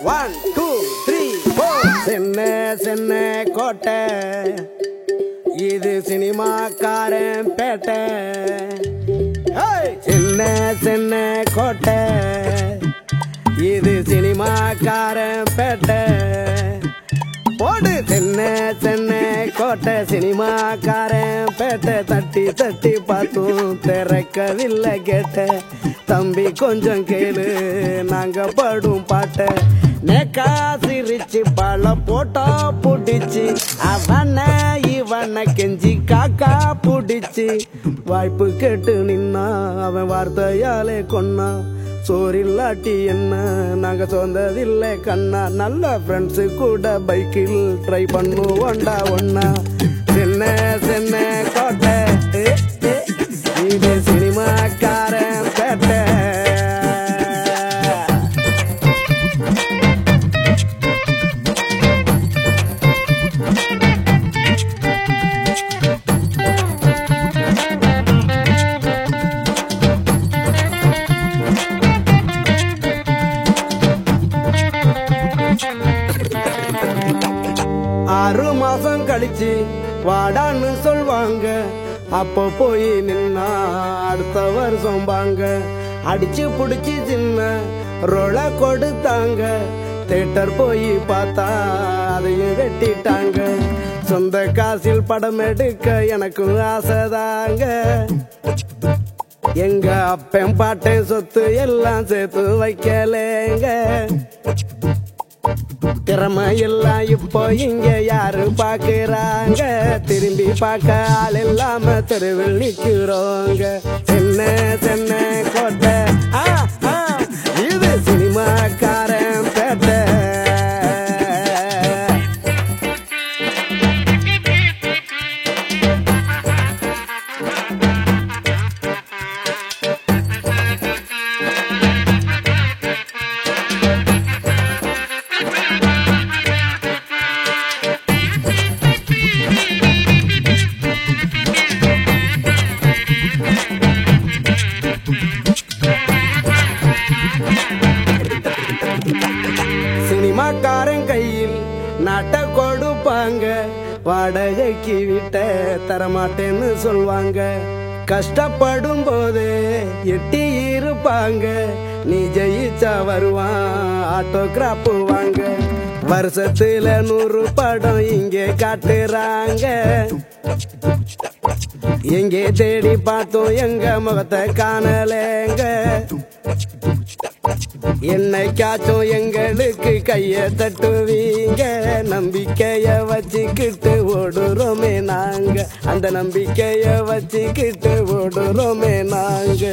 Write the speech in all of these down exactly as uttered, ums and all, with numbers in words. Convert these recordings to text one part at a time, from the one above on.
One two three four. Chennai Chennai கோட்டை, இது சினிமாக்காரன் பேட்டை. சென்னை சென்னை கோட்டை, இது சினிமாக்காரன் பேட்டை. போடு சென்னை சென்னை கோட்டை, சினிமாக்காரன் பேட்டை. தட்டி தட்டி பார்த்தும் திறக்கவில்லை கேட்ட. தம்பி கொஞ்சம் கேளு நாங்க படும் பாட்ட. நேக்கா சிரிச்சு பல போட்டோ புடிச்சு, அவன இவன கெஞ்சி காக்கா புடிச்சு. வாய்ப்பு கேட்டு நின்னா அவன் வார்த்தையாலே கொன்னா. சோறில்லாட்டி என்ன நாங்க சொந்ததில்லை கண்ணா. நல்ல ஃப்ரெண்ட்ஸு கூட பைக்கில் ட்ரை பண்ணுவோண்டா ஒன்னா. சென்னை சென்னை கோட்டை, இது சினிமாக்காரன் பேட்டை. ஆறு மாசம் கழிச்சு வாடான்னு சொல்வாங்க. அப்போ போய் நின்னா அடுத்த வருஷம் பாங்க. அடிச்சு புடிச்சு சின்ன ரோல கொடுத்தாங்க. தியேட்டர் போய் பார்த்தா அதையும் வெட்டிட்டாங்க. சொந்த காசில் படம் எடுக்க எனக்கும் ஆசைதாங்க. எங்க அப்பன் பாட்டன் சொத்து எல்லாம் சேர்த்து வைக்கலேங்க. திறமை எல்லாம் இப்போ இங்க யாரு பாக்குறாங்க. திரும்பி பார்க்க ஆள் இல்லாம தெருவில் நிக்கிறோங்க. சென்னை சென்னை கோட்டை, இது சினிமாக்காரன் பேட்டை. சினிமாக்காரன் கையில் நாட்ட கொடுப்பாங்க. வாடகைக்கு விட்ட தரமாட்டேன்னு சொல்வாங்க. கஷ்டப்படும் போது எட்டி இருப்பாங்க. நீ ஜெயிச்சா வருவான் ஆட்டோகிராப் வாங்க. வருஷத்துல நூறு படம் இங்கே காட்டுறாங்க. எங்கே தேடி பார்த்தோம் எங்க முகத்தை காணலேங்க. என்னைக்காச்சும் எங்களுக்கு கைய தட்டுவீங்க. நம்பிக்கைய வச்சுக்கிட்டு ஓடுறோமே நாங்க. அந்த நம்பிக்கைய வச்சுக்கிட்டு ஓடுறோமே நாங்க.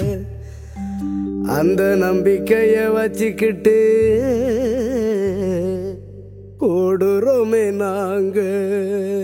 அந்த நம்பிக்கைய வச்சுக்கிட்டு ஓடுறோமே நாங்க.